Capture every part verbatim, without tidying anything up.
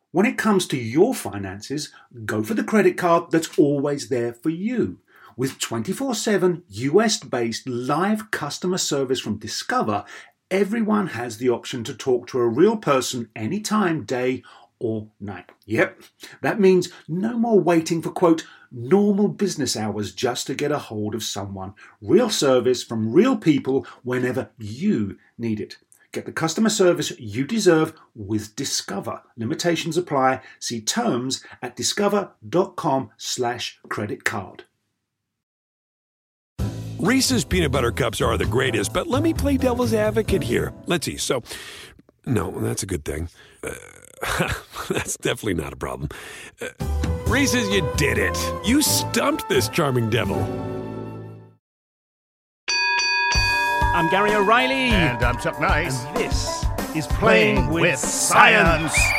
When it comes to your finances, go for the credit card that's always there for you. With twenty-four seven U S-based live customer service from Discover, everyone has the option to talk to a real person anytime, day or night. Yep, that means no more waiting for, quote, normal business hours just to get a hold of someone. Real service from real people whenever you need it. Get the customer service you deserve with Discover. Limitations apply. See terms at discover.com slash credit card. Reese's peanut butter cups are the greatest, but let me play devil's advocate here. Let's see. So, no, that's a good thing. Uh, that's definitely not a problem. Uh, Reese's, you did it. You stumped this charming devil. I'm Gary O'Reilly. And I'm Chuck Nice. And this is Playing, Playing with, with Science. Science.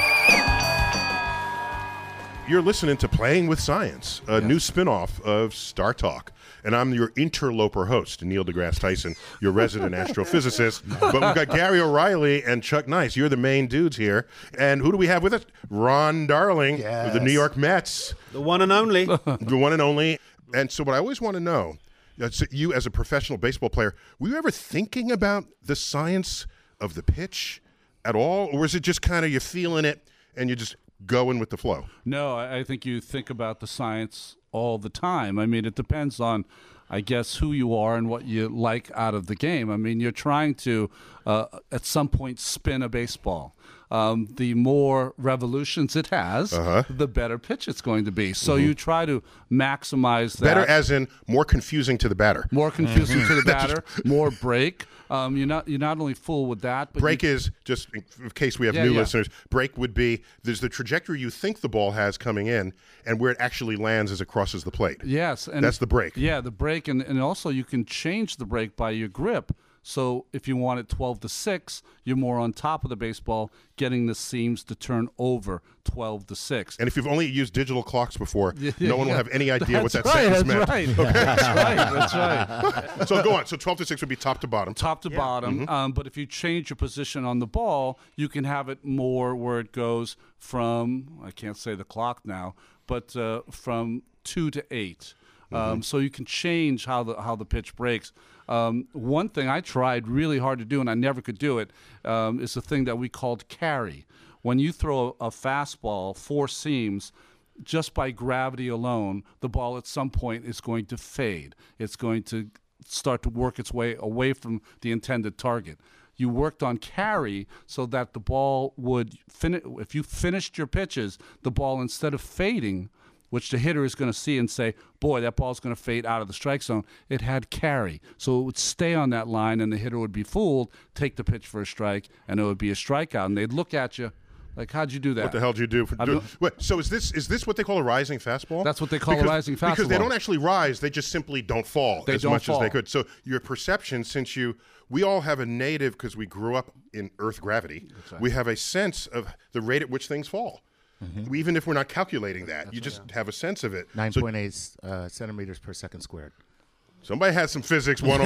You're listening to Playing with Science, a Yes. new spin-off of Star Talk. And I'm your interloper host, Neil deGrasse Tyson, your resident astrophysicist. But we've got Gary O'Reilly and Chuck Nice. You're the main dudes here. And who do we have with us? Ron Darling Yes. of the New York Mets. The one and only. The one and only. And so what I always want to know, uh, so you as a professional baseball player, were you ever thinking about the science of the pitch at all? Or is it just kind of you're feeling it and you're just going with the flow? No, I I think you think about the science all the time. I mean, it depends on, I guess, who you are and what you like out of the game. I mean, you're trying to, uh, at some point, spin a baseball. Um, the more revolutions it has, Uh-huh. the better pitch it's going to be. So you try to maximize that. Better as in more confusing to the batter. more confusing to the batter, more break. Um, you're not you're not only fool with that, but Break you, is, just in case we have Yeah, new yeah. listeners, break would be there's the trajectory you think the ball has coming in and where it actually lands as it crosses the plate. yes, and That's the break. Yeah, the break, and, and also you can change the break by your grip. So if you want it twelve to six, you're more on top of the baseball, getting the seams to turn over twelve to six. And if you've only used digital clocks before, Yeah, no one will yeah. have any idea what that That's right, sentence that's meant. right. That's right. That's right. So go on. So twelve to six would be top to bottom. Top to bottom. Mm-hmm. Um, but if you change your position on the ball, you can have it more where it goes from, I can't say the clock now, but uh, from two to eight. Um, Mm-hmm. so you can change how the how the pitch breaks. Um, one thing I tried really hard to do, and I never could do it, um, is the thing that we called carry. When you throw a, a fastball, four seams, just by gravity alone, the ball at some point is going to fade. It's going to start to work its way away from the intended target. You worked on carry so that the ball would finish. If you finished your pitches, the ball, instead of fading, which the hitter is going to see and say, boy, that ball's going to fade out of the strike zone, it had carry. So it would stay on that line, and the hitter would be fooled, take the pitch for a strike, and it would be a strikeout. And they'd look at you like, how'd you do that? What the hell did you do? For, I do don't- wait, so is this is this what they call a rising fastball? That's what they call a Because- rising Because they fastball. don't actually rise; they just simply don't fall They as don't much as they fall. could. So your perception, since you, we all have a native because we grew up in Earth gravity. We have a sense of the rate at which things fall. Mm-hmm. We, even if we're not calculating that, you just have a sense of it. Nine So point eight uh, centimeters per second squared. somebody has some physics one oh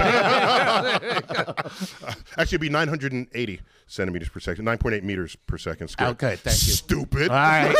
one. Actually, it'd be nine hundred eighty centimeters per second, nine point eight meters per second squared. Okay, thank you. Stupid. All right.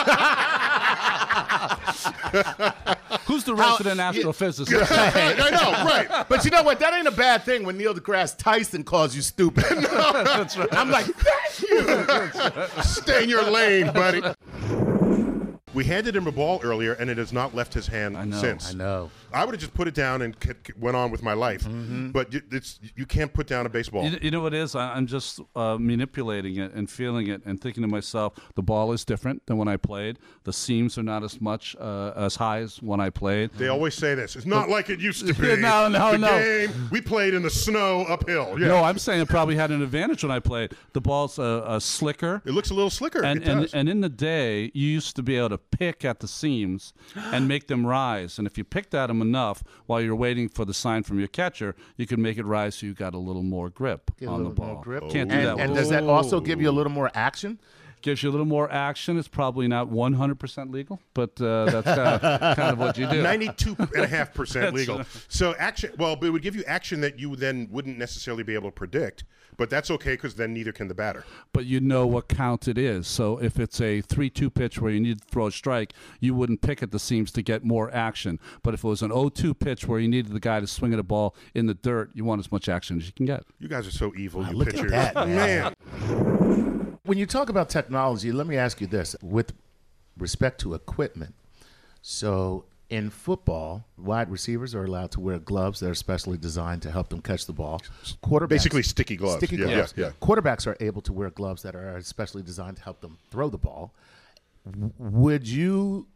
Who's the resident astrophysicist? I know, right. But you know what? That ain't a bad thing when Neil deGrasse Tyson calls you stupid. That's right. I'm like, thank you. Stay in your lane, buddy. We handed him a ball earlier, and it has not left his hand I know, since. I know. I would have just put it down and c- c- went on with my life. But you, it's, you can't put down a baseball. You, you know what it is? I, I'm just uh, manipulating it and feeling it and thinking to myself, the ball is different than when I played. The seams are not as much uh, as high as when I played. They always say this. It's not like it used to be. No, no, the no. Game, we played in the snow uphill. Yeah. No, I'm saying it probably had an advantage when I played. The ball's uh, uh, slicker. It looks a little slicker. And, it and does. and in the day, you used to be able to pick at the seams and make them rise. And if you picked at them enough while you're waiting for the sign from your catcher, you could make it rise so you got a little more grip Get a on the little ball. more grip. Can't do and that. and with does that also give you a little more action? gives you a little more action. It's probably not one hundred percent legal, but uh, that's kind of, kind of what you do. ninety-two point five percent legal. So action, well, it would give you action that you then wouldn't necessarily be able to predict, but that's okay because then neither can the batter. But you know what count it is. So if it's a three two pitch where you need to throw a strike, you wouldn't pick at the seams to get more action. But if it was an oh two pitch where you needed the guy to swing at a ball in the dirt, you want as much action as you can get. You guys are so evil, Wow, you look at pitchers. that, man. man. When you talk about technology, let me ask you this with respect to equipment. So in football, wide receivers are allowed to wear gloves that are specially designed to help them catch the ball. Quarterbacks, Basically sticky gloves. Sticky Yeah, gloves. yeah, yeah. Quarterbacks are able to wear gloves that are specially designed to help them throw the ball. W- Would you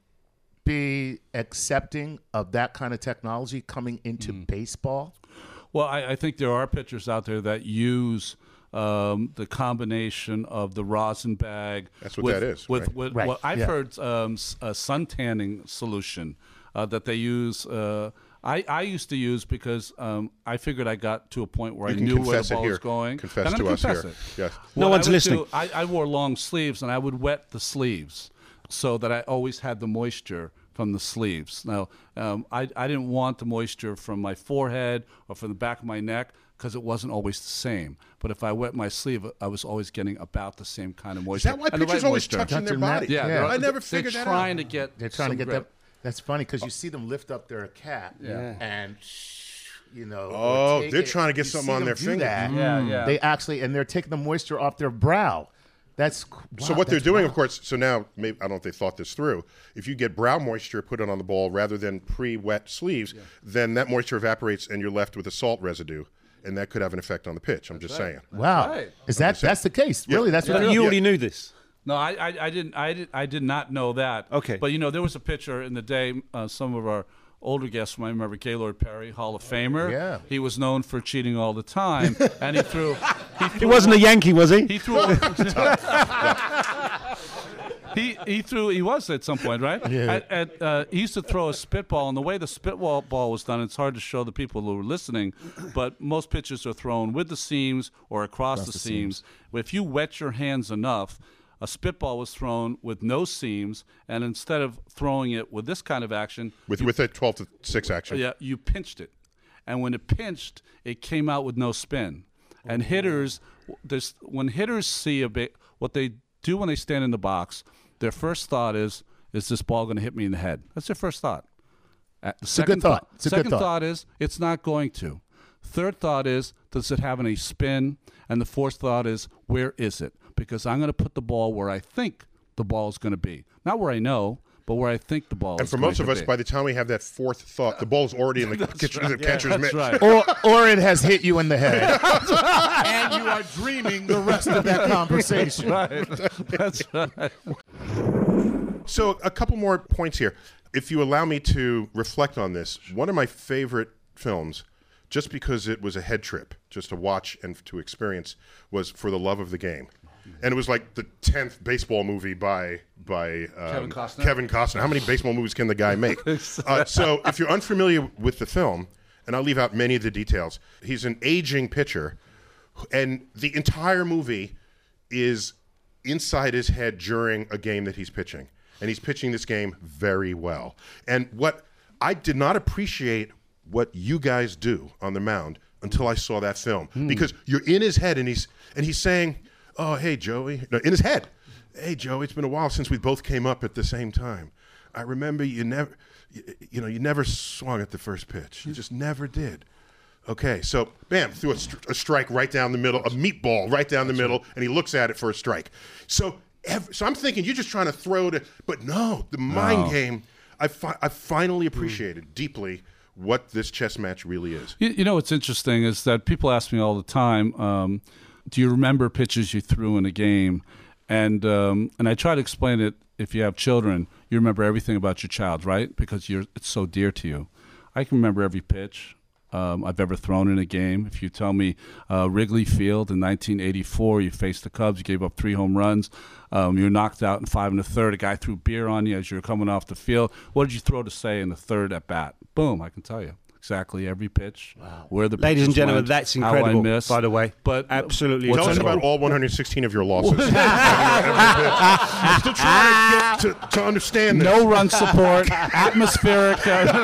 be accepting of that kind of technology coming into Mm. baseball? Well, I, I think there are pitchers out there that use um, the combination of the rosin bag. That's what with, that is, With, right. with, Right, well, I've yeah. heard um, s- a sun tanning solution uh, that they use. Uh, I, I used to use because um, I figured I got to a point where You I can knew where confess the it ball here. was going. Confess I'm to gonna us confess here. it. Yes. No What one's I would listening. do, I, I wore long sleeves, and I would wet the sleeves so that I always had the moisture from the sleeves. Now, um, I, I didn't want the moisture from my forehead or from the back of my neck because it wasn't always the same. But if I wet my sleeve, I was always getting about the same kind of Is moisture. that why and the pitchers right always moisture. touching their Touching that- body? Yeah, Yeah. they're- I never they're figured that trying out. to get. They're trying to some get grip. them. That's funny because you see them lift up their cap Yeah. and, you know. Oh, or take they're it. trying to get You something see on them their do finger. that. Yeah, yeah. They actually, and they're taking the moisture off their brow. That's So wow, what they're that's doing, wild. of course, so now, maybe, I don't know if they thought this through. If you get brow moisture, put it on the ball rather than pre-wet sleeves, then that moisture evaporates and you're left with a salt residue, and that could have an effect on the pitch. I'm just saying. Wow, right. is that that's the case? Really, that's what You they're already knew this. No, I, I, I didn't. I did. I did not know that. Okay. But you know, there was a pitcher in the day. Uh, some of our older guests might remember Gaylord Perry, Hall of Famer. Yeah. He was known for cheating all the time, and he threw. He, He threw wasn't a Yankee, was he? He threw. he he threw. He was at some point, right? Yeah. At, at, uh, he used to throw a spitball, and the way the spitball ball was done, it's hard to show the people who are listening, but most pitches are thrown with the seams or across, the, the seams. If you wet your hands enough, a spitball was thrown with no seams, and instead of throwing it with this kind of action, With with a twelve to six action. yeah, you pinched it, and when it pinched, it came out with no spin. And hitters, there's when hitters see a bit, what they do when they stand in the box, their first thought is, "Is this ball going to hit me in the head?" That's their first thought. Uh, the a second good thought. It's a good second thought. thought is, "It's not going to." Third thought is, "Does it have any spin?" And the fourth thought is, "Where is it?" Because I'm going to put the ball where I think the ball is going to be, not where I know, but where I think the ball And is for going most of to us, be. by the time we have that fourth thought, the ball's already in the, catcher, the catcher's That's mitt. right. or or it has hit you in the head, and you are dreaming the rest of that conversation. That's right. So a couple more points here. If you allow me to reflect on this, one of my favorite films, just because it was a head trip, just to watch and to experience, was For the Love of the Game. And it was like the tenth baseball movie by by um, Kevin Costner? Kevin Costner. How many baseball movies can the guy make? uh, so if you're unfamiliar with the film, and I'll leave out many of the details, he's an aging pitcher, and the entire movie is inside his head during a game that he's pitching. And he's pitching this game very well. And what I did not appreciate what you guys do on the mound until I saw that film. Because you're in his head and he's and he's saying, "Oh, hey, Joey." No, in his head. "Hey, Joey, it's been a while since we both came up at the same time. I remember you never you, you know, you never swung at the first pitch. You just never did." Okay, so bam, threw a, st- a strike right down the middle, a meatball right down the middle, and he looks at it for a strike. So, ev- so I'm thinking you're just trying to throw to, but no, the mind game. I fi- I finally appreciated deeply what this chess match really is. You, you know what's interesting is that people ask me all the time, um, do you remember pitches you threw in a game? And um, and I try to explain it. If you have children, you remember everything about your child, right? Because you're it's so dear to you. I can remember every pitch um, I've ever thrown in a game. If you tell me uh, Wrigley Field in nineteen eighty-four, you faced the Cubs, you gave up three home runs, um, you're knocked out in five and a third, a guy threw beer on you as you were coming off the field. What did you throw to say in the third at bat? Boom, I can tell you. exactly every pitch, where the Ladies and pitches gentlemen, went, that's how I incredible, missed. by the way. But Absolutely. Tell us What's about all one hundred sixteen of your losses. I'm still trying to, get to, to understand this. no run support, atmospheric.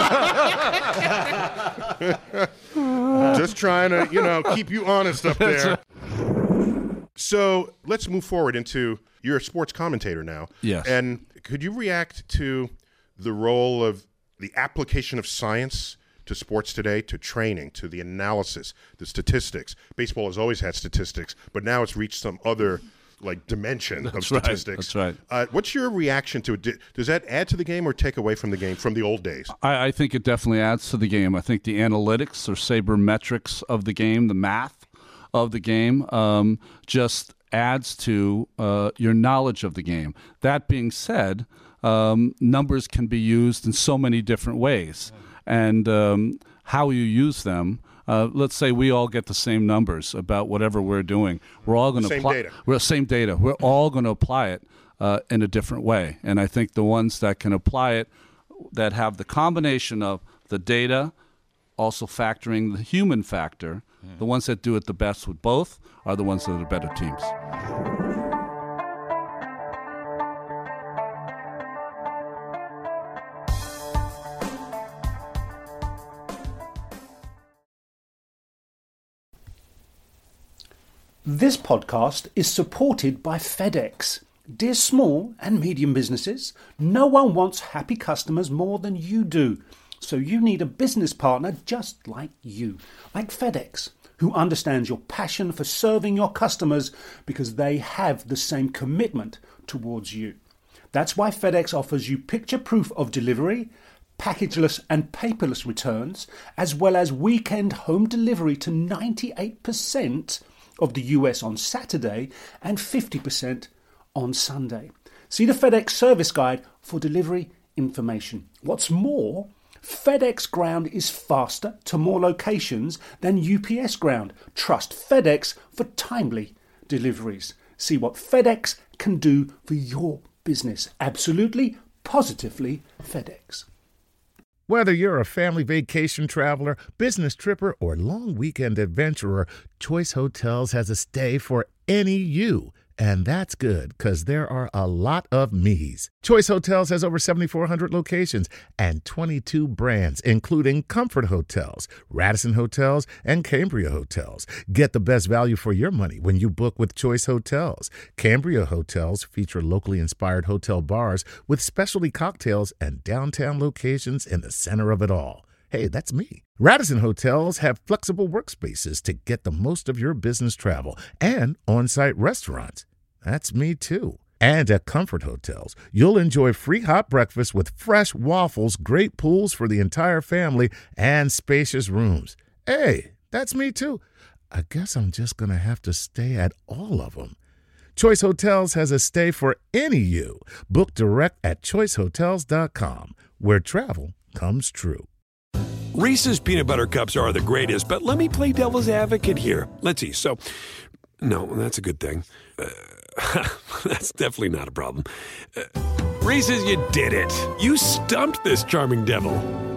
Just trying to, you know, keep you honest up there. So let's move forward into you're a sports commentator now. Yes. And could you react to the role of the application of science to sports today, to training, to the analysis, the statistics? Baseball has always had statistics, but now it's reached some other like dimension That's of right. statistics. That's right. Uh, what's your reaction to it? Does that add to the game or take away from the game from the old days? I, I think it definitely adds to the game. I think the analytics or sabermetrics of the game, the math of the game, um, just adds to uh, your knowledge of the game. That being said, um, numbers can be used in so many different ways. And um, how you use them, uh, let's say we all get the same numbers about whatever we're doing. We're all going to Same apply data. We're same data. We're all going to apply it uh, in a different way. And I think the ones that can apply it, that have the combination of the data, also factoring the human factor, mm. the ones that do it the best with both are the ones that are better teams. This podcast is supported by FedEx. Dear small and medium businesses, no one wants happy customers more than you do. So you need a business partner just like you, like FedEx, who understands your passion for serving your customers because they have the same commitment towards you. That's why FedEx offers you picture proof of delivery, packageless and paperless returns, as well as weekend home delivery to ninety-eight percent of the U S on Saturday and fifty percent on Sunday. See the FedEx service guide for delivery information. What's more, FedEx Ground is faster to more locations than U P S Ground. Trust FedEx for timely deliveries. See what FedEx can do for your business. Absolutely, positively FedEx. Whether you're a family vacation traveler, business tripper, or long weekend adventurer, Choice Hotels has a stay for any you. And that's good, because there are a lot of me's. Choice Hotels has over seventy-four hundred locations and twenty-two brands, including Comfort Hotels, Radisson Hotels, and Cambria Hotels. Get the best value for your money when you book with Choice Hotels. Cambria Hotels feature locally inspired hotel bars with specialty cocktails and downtown locations in the center of it all. Hey, that's me. Radisson Hotels have flexible workspaces to get the most of your business travel and on-site restaurants. That's me, too. And at Comfort Hotels, you'll enjoy free hot breakfast with fresh waffles, great pools for the entire family, and spacious rooms. Hey, that's me, too. I guess I'm just going to have to stay at all of them. Choice Hotels has a stay for any you. Book direct at choice hotels dot com, where travel comes true. Reese's peanut butter cups are the greatest, but let me play devil's advocate here. Let's see. So, no, that's a good thing. Uh, that's definitely not a problem. Uh, Reese's, you did it. You stumped this charming devil.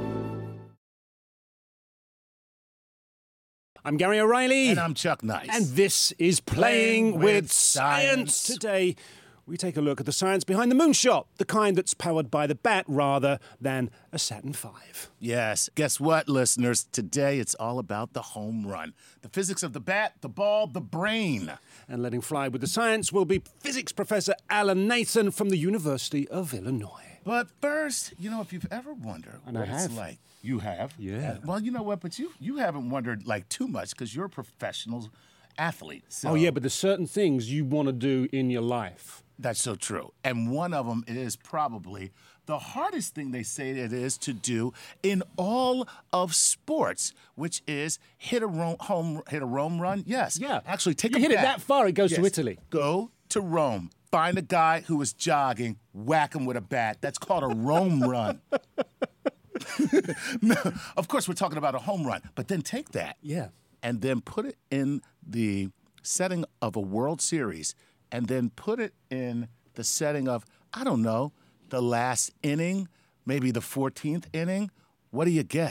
I'm Gary O'Reilly. And I'm Chuck Nice. And this is Playing, Playing with, with Science. Science. Today, we take a look at the science behind the moonshot, the kind that's powered by the bat rather than a Saturn five. Yes. Guess what, listeners? Today it's all about the home run. The physics of the bat, the ball, the brain. And letting fly with the science will be physics professor Alan Nathan from the University of Illinois. But first, you know, if you've ever wondered And what I it's have. like. You have? Yeah. Uh, well, you know what? But you you haven't wondered, like, too much because you're a professional athlete. So Oh, yeah, but there's certain things you want to do in your life. That's so true. And one of them is probably the hardest thing they say it is to do in all of sports, which is hit a ro- home hit a Rome run. Yes. Yeah. Actually, take You a hit it bat. that far, it goes to Yes. Italy. Go to Rome. Find a guy who is jogging, whack him with a bat. That's called a Rome run. No, of course, we're talking about a home run. But then take that. Yeah. And then put it in the setting of a World Series, and then put it in the setting of, I don't know, the last inning, maybe the fourteenth inning. What do you get?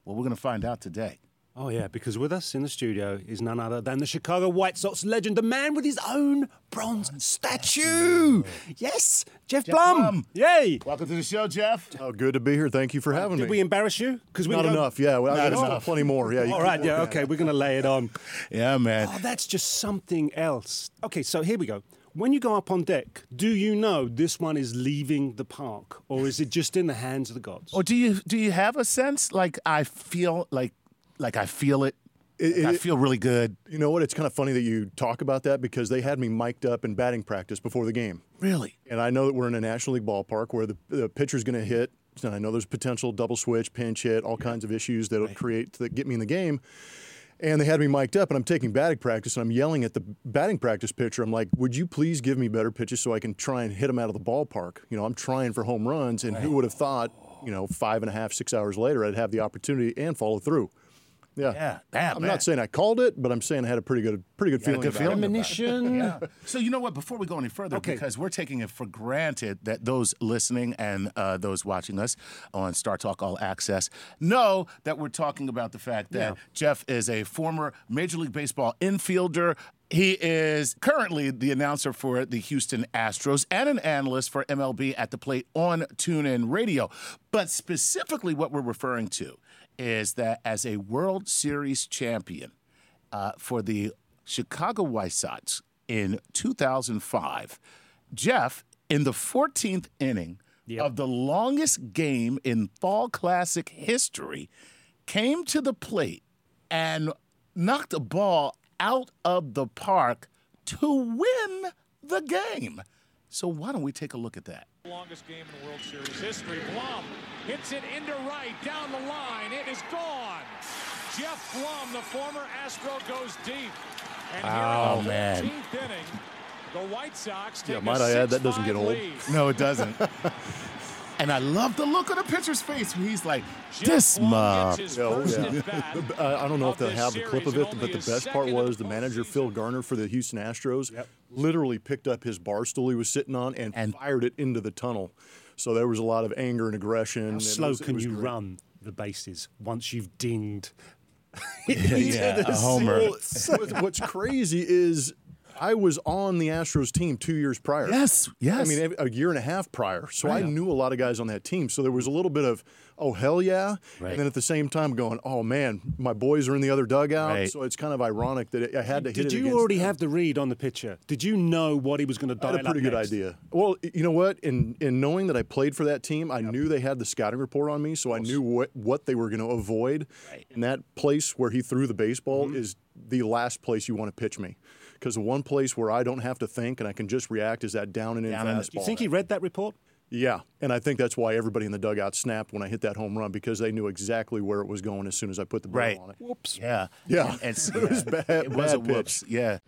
Well, we're going to find out today. Oh, yeah, because with us in the studio is none other than the Chicago White Sox legend, the man with his own bronze statue. Yes, Jeff, Jeff Blum. Blum. Yay. Welcome to the show, Jeff. Oh, good to be here. Thank you for having Did me. we embarrass you? Because we Not don't- enough. Yeah, well, I Not got enough. plenty more. Yeah. you All keep right, yeah, working okay, we're going to lay it on. Yeah, man. Oh, that's just something else. Okay, so here we go. When you go up on deck, do you know this one is leaving the park, or is it just in the hands of the gods? Or do you do you have a sense like I feel like like I feel it? It- Like, I it- feel really good. You know what? It's kind of funny that you talk about that because they had me mic'd up in batting practice before the game. Really? And I know that we're in a National League ballpark where the, the pitcher's going to hit. And I know there's potential double switch, pinch hit, all kinds of issues that'll create that get me in the game. And they had me mic'd up, and I'm taking batting practice, and I'm yelling at the batting practice pitcher. I'm like, would you please give me better pitches so I can try and hit them out of the ballpark? You know, I'm trying for home runs, and who would have thought, you know, five and a half, six hours later, I'd have the opportunity and follow through. Yeah. Yeah. Damn, I'm man. not saying I called it, but I'm saying I had a pretty good, pretty good Got a feeling good about feeling it. Premonition. Yeah. So you know what? Before we go any further, Okay. because we're taking it for granted that those listening and uh, those watching us on Star Talk All Access know that we're talking about the fact that Jeff is a former Major League Baseball infielder. He is currently the announcer for the Houston Astros and an analyst for M L B At the Plate on TuneIn Radio. But specifically, what we're referring to is that as a World Series champion uh, for the Chicago White Sox in two thousand five, Jeff, in the fourteenth inning Yep. of the longest game in Fall Classic history, came to the plate and knocked a ball out of the park to win the game. So why don't we take a look at that? Longest game in World Series history. Blum hits it into right, down the line. It is gone. Jeff Blum, the former Astro, goes deep. And Oh, here in the man. fourteenth inning, the White Sox take Yeah, a might I add, that six doesn't get five old. lead. No, it doesn't. And I love the look on the pitcher's face when he's like, Jeff this Blum mob. gets his Yeah, oh, first yeah. at bat Uh, I don't know if of they'll this have the clip series of and it, only but the his best part second in was the the manager, postseason. Phil Garner, for the Houston Astros, literally picked up his bar stool he was sitting on and, And- fired it into the tunnel. So there was a lot of anger and aggression. How and it slow was- it can was you great. run the bases once you've dinged? Yeah, a homer. What's, what's crazy is I was on the Astros team two years prior. Yes, yes. I mean, a year and a half prior. So I knew a lot of guys on that team. So there was a little bit of, oh, hell yeah. Right. And then at the same time going, oh, man, my boys are in the other dugout. Right. So it's kind of ironic that it, I had to hit Did it you against already them. have the read on the pitcher? Did you know what he was going to I dial had a pretty up good next? idea. Well, you know what? In in knowing that I played for that team, I knew they had the scouting report on me, so I knew what, what they were going to avoid. And that place where he threw the baseball Mm-hmm. is the last place you want to pitch me. Because the one place where I don't have to think and I can just react is that down and in Down and- fastball. Do you think he read that report? Yeah, and I think that's why everybody in the dugout snapped when I hit that home run because they knew exactly where it was going as soon as I put the ball Right. on it. Whoops. Yeah. Yeah. And, and- It was yeah. bad- It was a bad pitch. whoops. Yeah.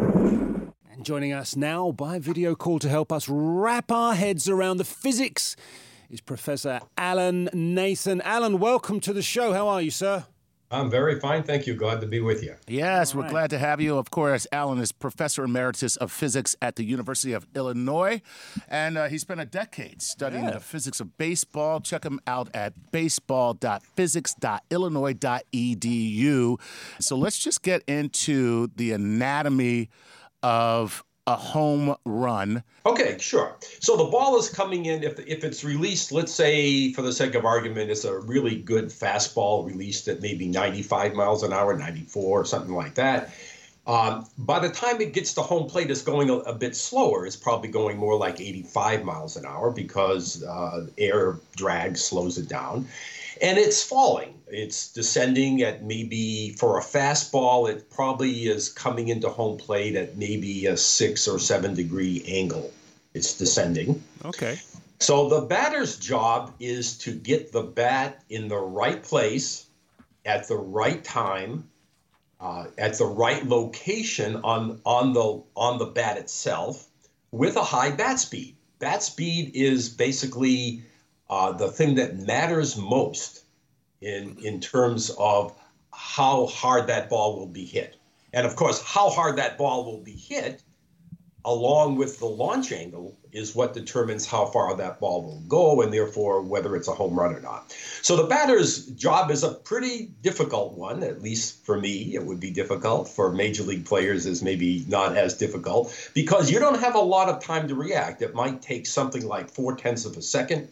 And joining us now by video call to help us wrap our heads around the physics is Professor Alan Nathan. Alan, welcome to the show. How are you, sir? I'm very fine, thank you. Glad to be with you. Yes, we're glad to have you. Of course, Alan is Professor Emeritus of Physics at the University of Illinois, and uh, he spent a decade studying the physics of baseball. Check him out at baseball dot physics dot illinois dot e d u. So let's just get into the anatomy of a home run. Okay, sure. So the ball is coming in. If if it's released, let's say for the sake of argument, it's a really good fastball released at maybe ninety-five miles an hour, ninety-four, something like that. Um, by the time it gets to home plate, it's going a, a bit slower. It's probably going more like eighty-five miles an hour because uh, air drag slows it down. And it's falling. It's descending at maybe, for a fastball, it probably is coming into home plate at maybe a six or seven degree angle. It's descending. Okay. So the batter's job is to get the bat in the right place at the right time, uh, at the right location on, on the on the bat itself with a high bat speed. Bat speed is basically uh, the thing that matters most in in terms of how hard that ball will be hit. And of course, how hard that ball will be hit along with the launch angle, is what determines how far that ball will go and therefore whether it's a home run or not. So the batter's job is a pretty difficult one, at least for me. It would be difficult. For major league players is maybe not as difficult because you don't have a lot of time to react. It might take something like four tenths of a second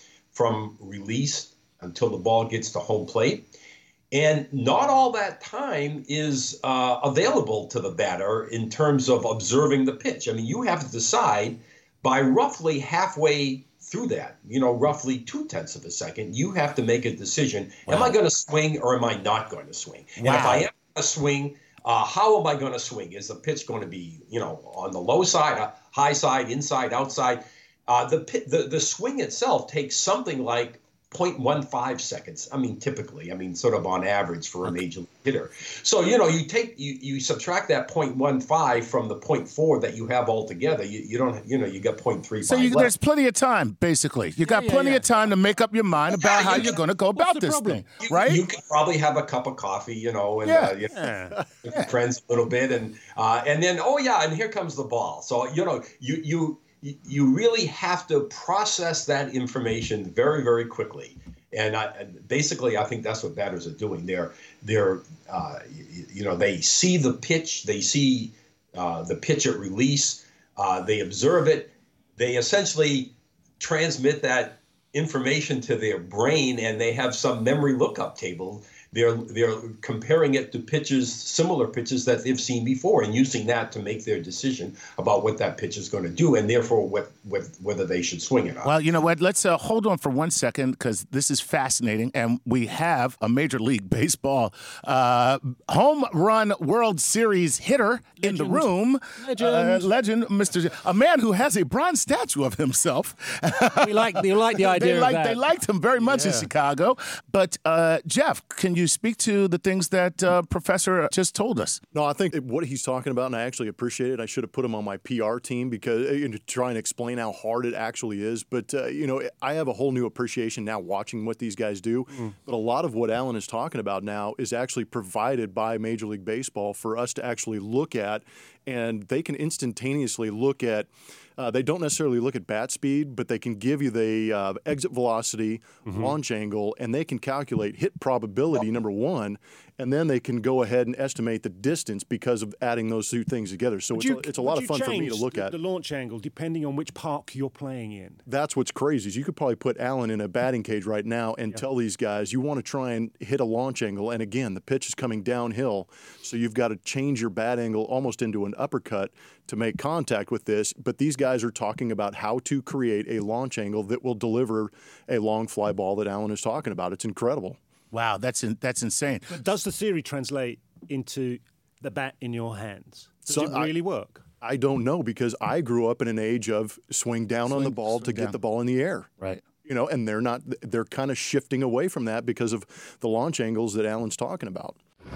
from release until the ball gets to home plate. And not all that time is uh, available to the batter in terms of observing the pitch. I mean, you have to decide by roughly halfway through that, you know, roughly two tenths of a second, you have to make a decision. Wow. Am I going to swing or am I not going to swing? Wow. And if I am going to swing, uh, how am I going to swing? Is the pitch going to be, you know, on the low side, uh, high side, inside, outside? Uh, the, the the swing itself takes something like zero point one five seconds. I mean, typically, I mean, sort of on average for a okay. major league hitter. So, you know, you take, you, you subtract that zero point one five from the zero point four that you have altogether. You, you don't, you know, you got zero point three five So you, left. there's plenty of time, basically. You got yeah, yeah, plenty yeah. of time to make up your mind about Yeah, how you you're can- going to go about the this problem? thing, right? You could probably have a cup of coffee, you know, and Yeah. uh, you know, with your friends a little bit, and uh, and then oh yeah, and here comes the ball. So you know, you you you really have to process that information very very quickly. And I, and basically, I think that's what batters are doing. They're they're uh, you, you know they see the pitch, they see uh, the pitch at release, uh, they observe it, they essentially transmit that information to their brain, and they have some memory lookup table. They're they're comparing it to pitches, similar pitches that they've seen before, and using that to make their decision about what that pitch is going to do, and therefore what, what, whether they should swing it or not. Well, you know what? Let's uh, hold on for one second because this is fascinating, and we have a Major League Baseball uh, home run World Series hitter legend. in the room, legend, uh, legend, Mister A man who has a bronze statue of himself. We like, you like the idea they of like, that. They liked him very much Yeah. in Chicago. But uh, Jeff, can you speak to the things that uh, Professor just told us? No, I think what he's talking about, and I actually appreciate it. I should have put him on my P R team because uh, to try and explain how hard it actually is. But uh, you know, I have a whole new appreciation now watching what these guys do. Mm. But a lot of what Alan is talking about now is actually provided by Major League Baseball for us to actually look at, and they can instantaneously look at. Uh, they don't necessarily look at bat speed, but they can give you the uh, exit velocity, mm-hmm. launch angle, and they can calculate hit probability, number one, and then they can go ahead and estimate the distance because of adding those two things together. So it's, you, a, it's a lot of fun for me to look the, at. The launch angle, depending on which park you're playing in. That's what's crazy is you could probably put Allen in a batting cage right now and yeah. tell these guys you want to try and hit a launch angle. And again, the pitch is coming downhill, so you've got to change your bat angle almost into an uppercut to make contact with this. But these guys are talking about how to create a launch angle that will deliver a long fly ball that Allen is talking about. It's incredible. Wow, that's in, that's insane. But does the theory translate into the bat in your hands? Does so it really I, work? I don't know because I grew up in an age of swing down swing, on the ball to down. get the ball in the air. Right. You know, and they're not. They're kind of shifting away from that because of the launch angles that Alan's talking about.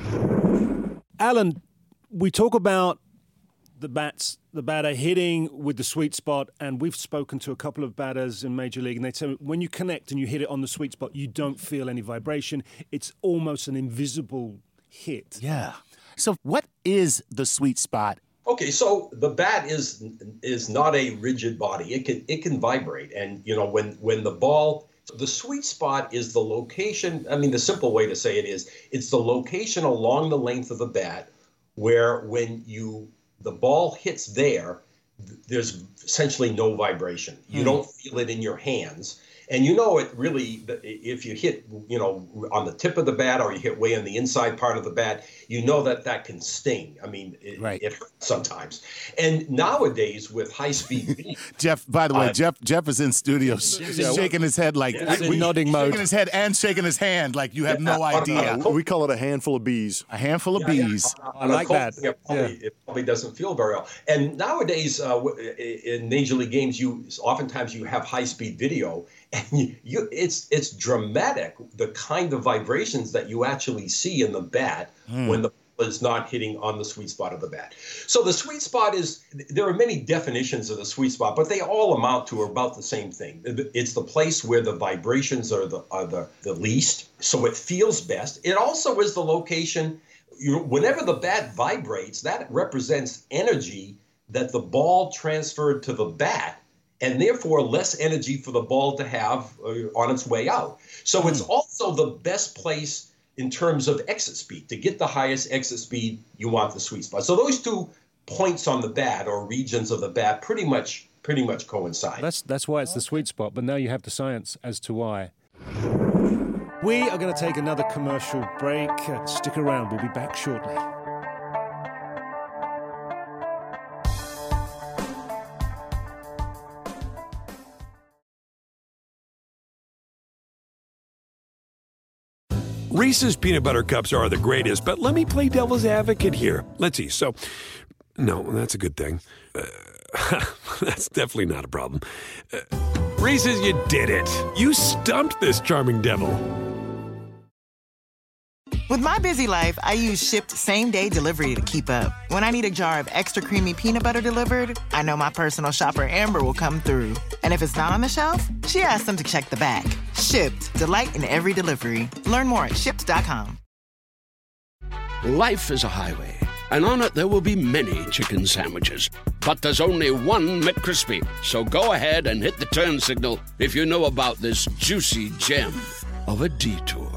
Alan, we talk about the bats, the batter hitting with the sweet spot, and we've spoken to a couple of batters in Major League, and they tell me when you connect and you hit it on the sweet spot, you don't feel any vibration. It's almost an invisible hit. Yeah. So what is the sweet spot? Okay, so the bat is is not a rigid body. It can it can vibrate, and you know when when the ball, the sweet spot is the location. I mean, the simple way to say it is it's the location along the length of the bat where when you the ball hits there, there's essentially no vibration. You mm. don't feel it in your hands. And you know it really, if you hit, you know, on the tip of the bat or you hit way on the inside part of the bat, you know that that can sting. I mean, it, right. it hurts sometimes. And nowadays with high-speed beat, Jeff, by the way, uh, Jeff Jeff is in studio yeah, shaking his head like, yeah, we, nodding mode. Shaking his head and shaking his hand like you have yeah, no idea. Uh, we call it a handful of bees. A handful of yeah, bees. Yeah, I like that. Thing, it, probably, yeah. it probably doesn't feel very well. And nowadays uh, in Major League games, you oftentimes you have high-speed video, and you, you it's it's dramatic the kind of vibrations that you actually see in the bat mm. when the ball is not hitting on the sweet spot of the bat. So the sweet spot is, there are many definitions of the sweet spot, but they all amount to about the same thing. It's the place where the vibrations are the are the, the least, so it feels best. It also is the location, you know, whenever the bat vibrates, that represents energy that the ball transferred to the bat and therefore less energy for the ball to have uh, on its way out. So mm. it's also the best place in terms of exit speed. To get the highest exit speed, you want the sweet spot. So those two points on the bat or regions of the bat pretty much pretty much coincide. That's that's why it's the sweet spot, but now you have the science as to why. We are going to take another commercial break. Uh, stick around, we'll be back shortly. Reese's Peanut Butter Cups are the greatest, but let me play devil's advocate here. Let's see. So, no, that's a good thing. Uh, that's definitely not a problem. Uh, Reese's, you did it. You stumped this charming devil. With my busy life, I use Shipt same-day delivery to keep up. When I need a jar of extra creamy peanut butter delivered, I know my personal shopper Amber will come through. And if it's not on the shelf, she asks them to check the back. Shipt, delight in every delivery. Learn more at shipt dot com. Life is a highway, and on it there will be many chicken sandwiches. But there's only one McCrispy. So go ahead and hit the turn signal if you know about this juicy gem of a detour.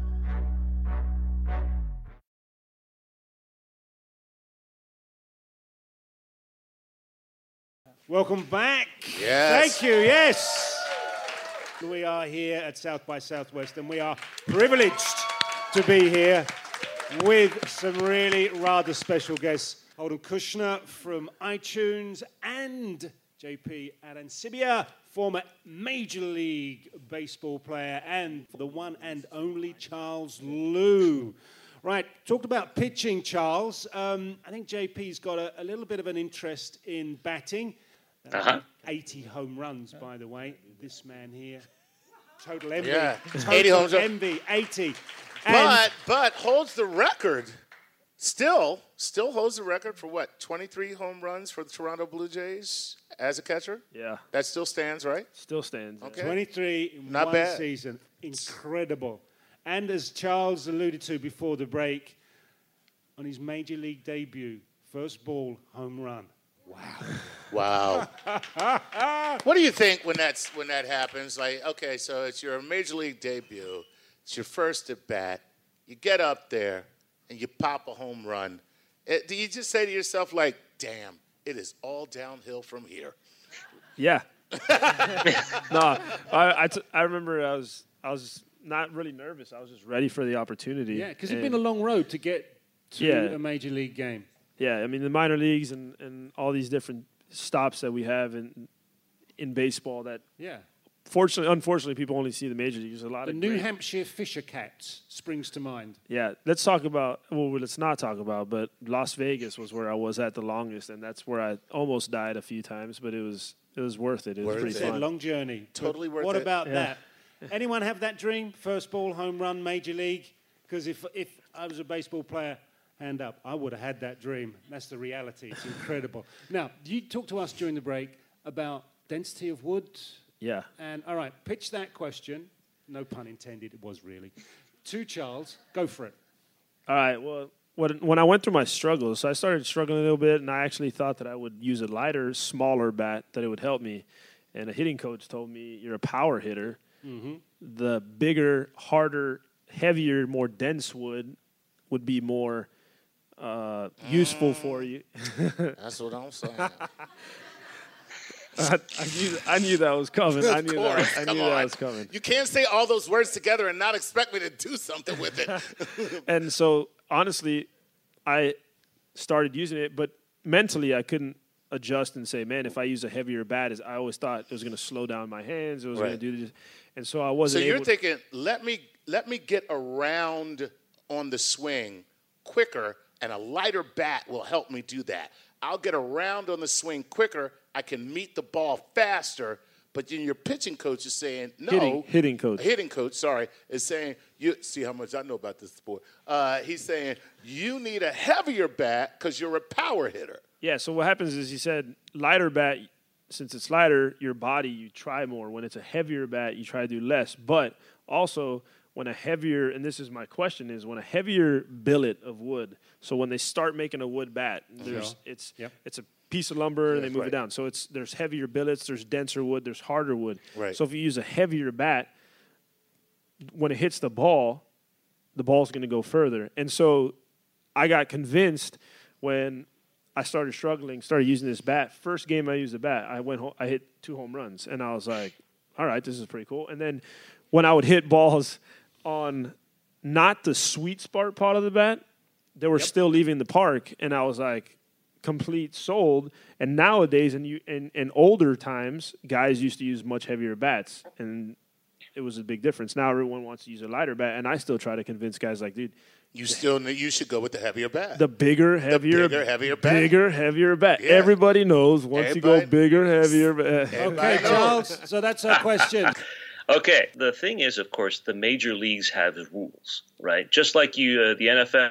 Welcome back. Yes. Thank you, yes. We are here at South by Southwest, and we are privileged to be here with some really rather special guests. Holden Kushner from iTunes and J P Arancibia, former Major League Baseball player, and the one and only Charles Lou. Right, talked about pitching, Charles. Um, I think J P's got a, a little bit of an interest in batting. Uh, uh-huh. eighty home runs, by the way. This man here, total envy. Yeah, total eighty home runs. envy, eighty. And But but holds the record. Still, still holds the record for what? twenty-three home runs for the Toronto Blue Jays as a catcher. Yeah, that still stands, right? Still stands. Okay, twenty-three in Not one bad. season, incredible. And as Charles alluded to before the break, on his Major League debut, first ball home run. Wow. Wow. What do you think when that's when that happens? Like, okay, so it's your Major League debut. It's your first at bat. You get up there and you pop a home run. It, do you just say to yourself, like, damn, it is all downhill from here? Yeah. no, I, I, t- I remember I was I was not really nervous. I was just ready for the opportunity. Yeah, because it's been a long road to get to yeah. a Major League game. Yeah, I mean, the minor leagues and, and all these different stops that we have in in baseball that, yeah. fortunately, unfortunately, people only see the major leagues. A lot the of New great, Hampshire Fisher Cats springs to mind. Yeah, let's talk about, well, let's not talk about, but Las Vegas was where I was at the longest, and that's where I almost died a few times, but it was it was worth it. It was Worth pretty it. fun. A long journey. Totally But worth what it. about Yeah. that? Anyone have that dream? First ball, home run, Major League? Because if if I was a baseball player, hand up, I would have had that dream. That's the reality. It's incredible. Now, you talked to us during the break about density of wood. Yeah. And, all right, pitch that question. No pun intended, it was really. To Charles, go for it. All right, well, when, when I went through my struggles, so I started struggling a little bit, and I actually thought that I would use a lighter, smaller bat, that it would help me. And a hitting coach told me, you're a power hitter. Mm-hmm. The bigger, harder, heavier, more dense wood would be more uh, useful for you. That's what I'm saying. I, I, knew, I knew that was coming. I Of knew course, that. I come knew on. that was coming. You can't say all those words together and not expect me to do something with it. And so, honestly, I started using it, but mentally I couldn't adjust and say, man, if I use a heavier bat, I always thought it was going to slow down my hands. It was Right. going to do this. And so I So wasn't you're able thinking, let me let me get around on the swing quicker, and a lighter bat will help me do that. I'll get around on the swing quicker. I can meet the ball faster. But then your pitching coach is saying, no. Hitting- hitting coach. A hitting coach, sorry, is saying, you see how much I know about this sport. Uh, he's saying, you need a heavier bat because you're a power hitter. Yeah, so what happens is he said lighter bat, since it's lighter, your body, you try more. When it's a heavier bat, you try to do less. But also, when a heavier, and this is my question, is when a heavier billet of wood, so when they start making a wood bat, there's Sure. it's Yep. it's a piece of lumber and they move right. it down. So it's there's heavier billets, there's denser wood, there's harder wood. Right. So if you use a heavier bat, when it hits the ball, the ball's going to go further. And so I got convinced when I started struggling, started using this bat. First game I used the bat, I went home, I hit two home runs, and I was like, all right, this is pretty cool. And then when I would hit balls on not the sweet spot part of the bat, they were yep. still leaving the park, and I was like, complete sold. And nowadays, and you in, in older times, guys used to use much heavier bats, and it was a big difference. Now everyone wants to use a lighter bat, and I still try to convince guys like, dude, you still you should go with the heavier bat. The bigger, heavier, the bigger, heavier bat. Bigger, heavier bat. Yeah. Everybody knows once Everybody, you go bigger, heavier bat. Okay, Charles. So that's our question. Okay. The thing is, of course, the major leagues have rules, right? Just like you, uh, the N F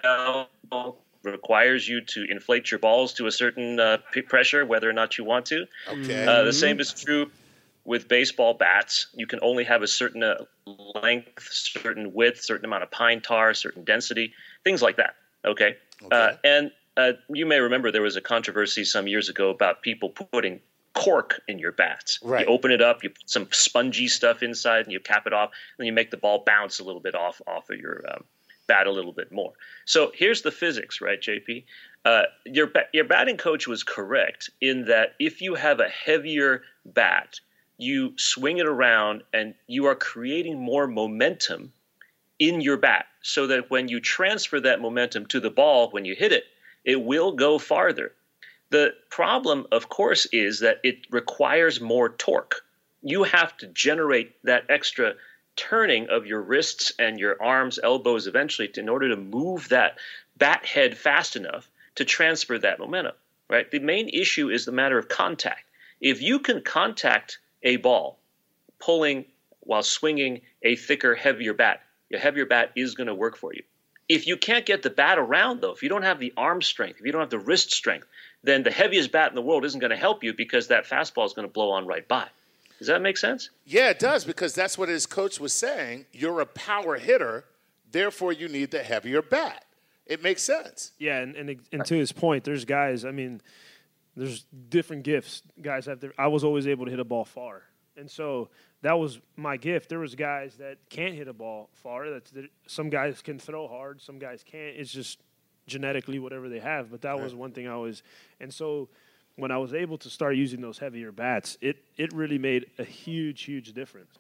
L requires you to inflate your balls to a certain uh, p- pressure, whether or not you want to. Okay. Uh, the same is true with baseball bats. You can only have a certain uh, length, certain width, certain amount of pine tar, certain density, things like that. Okay. okay. Uh, and uh, you may remember there was a controversy some years ago about people putting cork in your bats. Right. You open it up, you put some spongy stuff inside, and you cap it off, and you make the ball bounce a little bit off off of your um, bat a little bit more. So here's the physics, right, J P? Uh, your ba- your batting coach was correct in that if you have a heavier bat, you swing it around and you are creating more momentum in your bat so that when you transfer that momentum to the ball, when you hit it, it will go farther. The problem, of course, is that it requires more torque. You have to generate that extra turning of your wrists and your arms, elbows eventually to, in order to move that bat head fast enough to transfer that momentum, right? The main issue is the matter of contact. If you can contact a ball pulling while swinging a thicker, heavier bat, your heavier bat is going to work for you. If you can't get the bat around, though, if you don't have the arm strength, if you don't have the wrist strength, then the heaviest bat in the world isn't going to help you because that fastball is going to blow on right by. Does that make sense? Yeah, it does, because that's what his coach was saying. You're a power hitter, therefore you need the heavier bat. It makes sense. Yeah, and, and, and to his point, there's guys, I mean, there's different gifts guys have. Their, I was always able to hit a ball far. And so that was my gift. There was guys that can't hit a ball far. That's that, some guys can throw hard. Some guys can't. It's just genetically whatever they have. But that right. was one thing I always – and so when I was able to start using those heavier bats, it, it really made a huge, huge difference.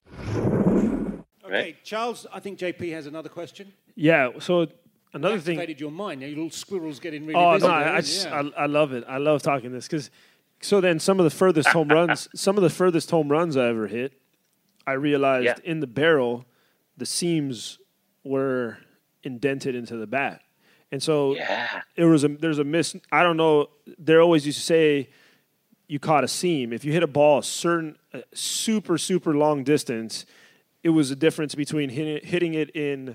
Okay, Charles, I think J P has another question. Yeah, so – Another you thing. Activated your mind. Now your little squirrel's getting really oh, busy. Oh no, I, just, yeah. I I love it. I love talking this because. So then, some of the furthest home runs, some of the furthest home runs I ever hit, I realized yeah. in the barrel, the seams were indented into the bat, and so yeah. it was a there's a miss. I don't know. They always used to say, you caught a seam if you hit a ball a certain uh, super super long distance. It was a difference between hit, hitting it in.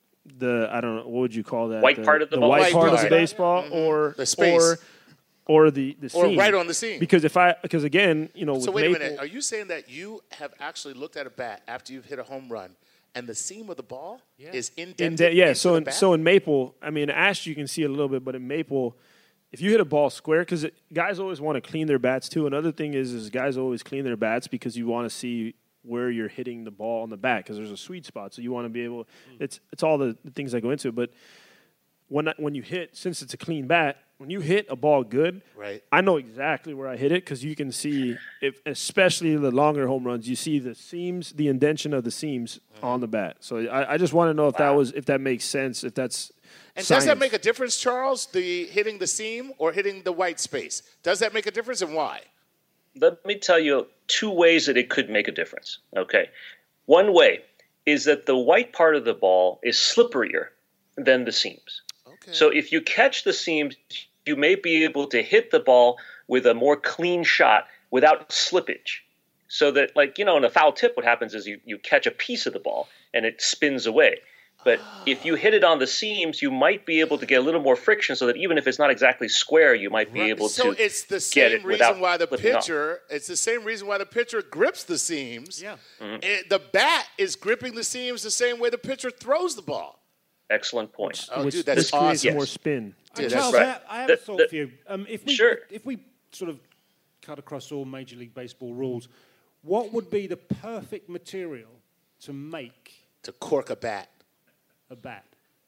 The I don't know what would you call that white the, part of the, the ball. white, white part part. of the baseball mm-hmm. or the space or, or the the or seam. right on the seam. Because if I because again you know so with wait Maple, a minute, are you saying that you have actually looked at a bat after you've hit a home run and the seam of the ball yeah. is indented? Inde- yeah, into so the in, bat? so in Maple, I mean Ash you can see it a little bit, but in Maple, if you hit a ball square, because guys always want to clean their bats too. Another thing is is guys always clean their bats because you want to see where you're hitting the ball on the bat because there's a sweet spot. So you want to be able. It's it's all the, the things that go into it. But when I, when you hit, since it's a clean bat, when you hit a ball good, right. I know exactly where I hit it because you can see, if especially the longer home runs, you see the seams, the indentation of the seams mm-hmm. on the bat. So I, I just want to know if wow. that was if that makes sense. If that's and science. Does that make a difference, Charles? The hitting the seam or hitting the white space? Does that make a difference, and why? Let me tell you two ways that it could make a difference, okay? One way is that the white part of the ball is slipperier than the seams. Okay. So if you catch the seams, you may be able to hit the ball with a more clean shot without slippage. So that, like, you know, in a foul tip, what happens is you, you catch a piece of the ball and it spins away. But if you hit it on the seams, you might be able to get a little more friction so that even if it's not exactly square, you might be right. able so to it's the get same it reason why the pitcher, pitcher it's the same reason why the pitcher grips the seams. Yeah. Mm-hmm. It, the bat is gripping the seams the same way the pitcher throws the ball. Excellent point. Oh, which, dude, that's which creates awesome. more spin. Dude, Dude, Charles, right. I, I have the, a thought the, for you. Um, if we sure. if we sort of cut across all Major League Baseball rules. What would be the perfect material to make to cork a bat? A bat.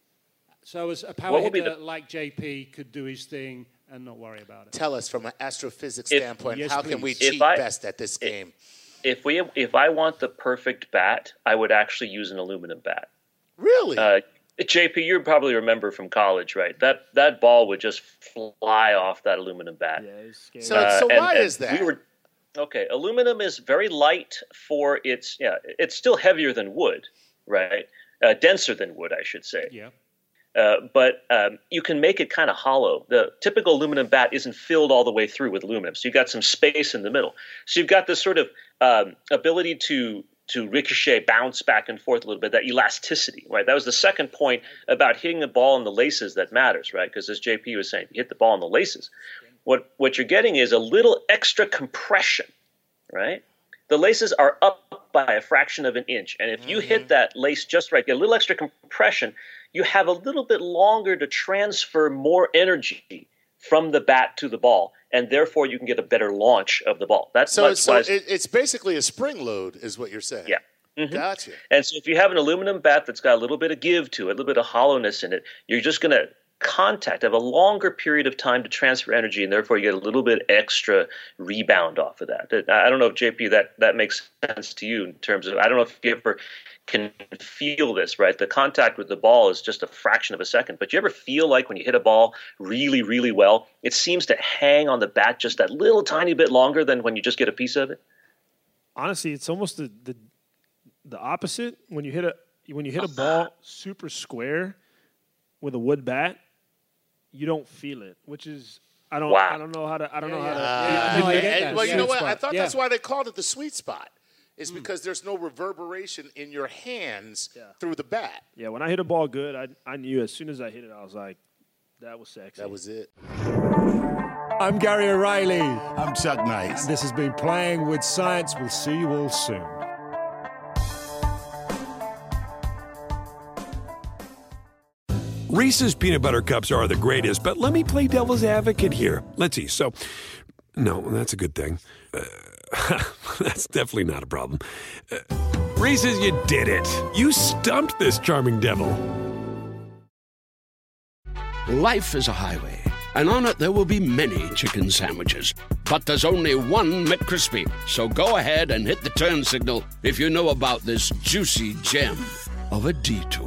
So as a power What would be hitter the- like J P could do his thing and not worry about it. Tell us from an astrophysics If- standpoint, Yes, how can we please. cheat If I- best at this game? If we if I want the perfect bat, I would actually use an aluminum bat. Really? Uh, J P, you probably remember from college, right? That that ball would just fly off that aluminum bat. Yeah, it's scary. so, so and- why and is that? We were, okay, aluminum is very light for its. Yeah, it's still heavier than wood, right? Uh, denser than wood, I should say. Yeah. Uh, but um, you can make it kind of hollow. The typical aluminum bat isn't filled all the way through with aluminum, so you've got some space in the middle. So you've got this sort of um, ability to to ricochet, bounce back and forth a little bit, that elasticity, right? That was the second point about hitting the ball in the laces that matters, right? Because as J P was saying, if you hit the ball in the laces, what what you're getting is a little extra compression, right? The laces are up by a fraction of an inch, and if you Mm-hmm. hit that lace just right, get a little extra compression, you have a little bit longer to transfer more energy from the bat to the ball, and therefore you can get a better launch of the ball. That's, so that's so why it, it's basically a spring load, is what you're saying. Yeah. Mhm. Gotcha. And so if you have an aluminum bat that's got a little bit of give to it, a little bit of hollowness in it, you're just going to contact, have a longer period of time to transfer energy, and therefore you get a little bit extra rebound off of that. I don't know if, J P, that, that makes sense to you in terms of, I don't know if you ever can feel this, right? The contact with the ball is just a fraction of a second, but you ever feel like when you hit a ball really, really well, it seems to hang on the bat just that little tiny bit longer than when you just get a piece of it? Honestly, it's almost the, the the opposite. When you hit a when you hit a ball super square with a wood bat, you don't feel it, which is I don't Wow. I don't know how to I don't know how to. Uh, no, I get and- that. well, you Yeah. know what? I Spot. thought Yeah. that's why they called it the sweet spot. Is because there's no reverberation in your hands Yeah. through the bat. Yeah, when I hit a ball good, I I knew as soon as I hit it, I was like, that was sexy. That was it. I'm Gary O'Reilly. I'm Chuck Nice. And this has been Playing with Science. We'll see you all soon. Reese's peanut butter cups are the greatest, but let me play devil's advocate here. Let's see. So, no, that's a good thing. Uh, that's definitely not a problem. Uh, Reese's, you did it. You stumped this charming devil. Life is a highway, and on it there will be many chicken sandwiches. But there's only one McCrispy. So go ahead and hit the turn signal if you know about this juicy gem of a detour.